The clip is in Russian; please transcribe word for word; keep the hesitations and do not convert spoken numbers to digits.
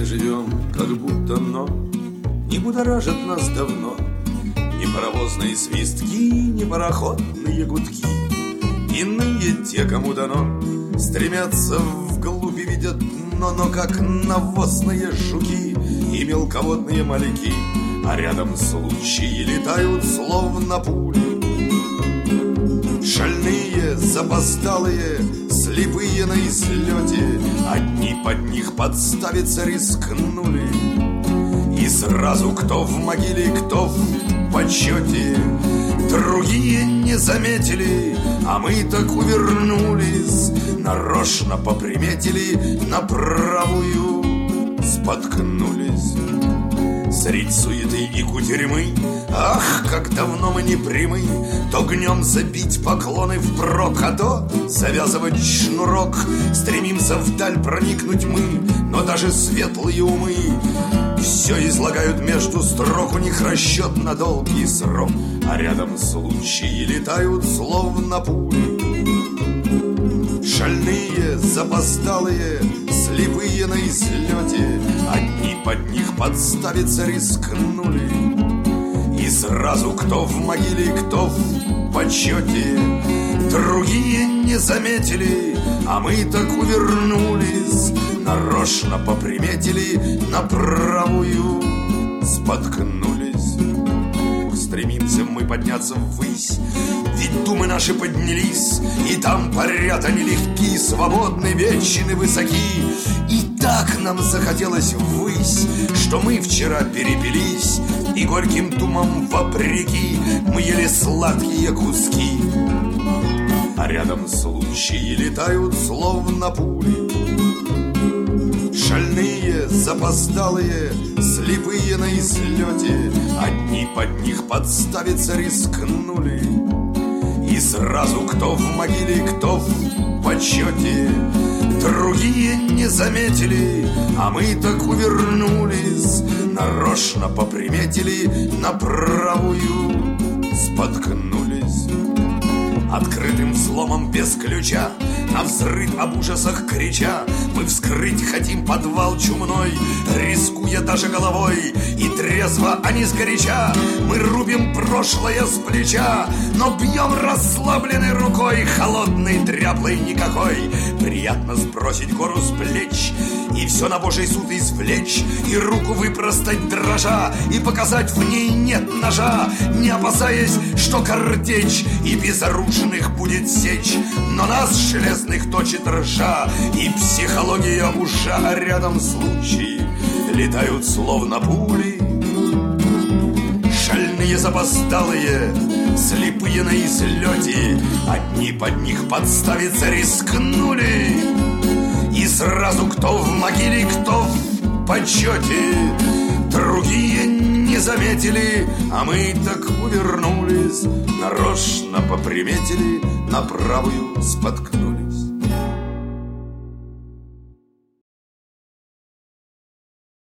месте живем, как будто, но не будоражит нас давно ни паровозные свистки, ни пароходные гудки. Иные те, кому дано, стремятся вглубь и видят, но, но как навозные жуки и мелководные моряки, а рядом случаи летают словно пули. Шальные, запоздалые, слепые на излете, одни под них подставиться рискнули. И сразу кто в могиле, кто в почете, другие не заметили, а мы так увернулись, нарочно поприметили, на правую споткнулись. Средь суеты и кутерьмы, ах, как давно мы не примы, то гнем забить поклоны впрок, а то завязывать шнурок. Стремимся вдаль проникнуть мы, но даже светлые умы все излагают между строк, у них расчет на долгий срок, а рядом случаи летают словно пули. Шальные, запоздалые, слепые на излете, одни под них подставиться рискнули. И сразу кто в могиле, кто в почете, другие не заметили, а мы так увернулись, нарочно поприметили, на правую споткнулись. Стремимся мы подняться ввысь, ведь думы наши поднялись, и там парят они легки, свободны, вечны, высоки. И так нам захотелось ввысь, что мы вчера перепились, и горьким думам вопреки мы ели сладкие куски. А рядом случаи летают словно пули. Шальные, запоздалые, слепые на излете, одни под них подставиться рискнули. И сразу кто в могиле, кто в почете, другие не заметили, а мы так увернулись, нарочно поприметили, на правую споткнулись. Открытым взломом без ключа, навзрыд об ужасах крича, мы вскрыть хотим подвал чумной, рискуя даже головой. И трезво, а не сгоряча, мы рубим прошлое с плеча, но бьем расслабленной рукой, холодной, дряблой никакой. Приятно сбросить гору с плеч и все на Божий суд извлечь, и руку выпростать дрожа, и показать в ней нет ножа, не опасаясь, что картечь и безоружных будет сечь, но нас железных точит ржа, и психология ужа, а рядом случаи летают словно пули. Шальные, запоздалые, слепые на излете, одни под них подставиться рискнули. И сразу кто в могиле, кто в почете, другие не заметили, а мы так увернулись, нарочно поприметили, на правую споткнулись.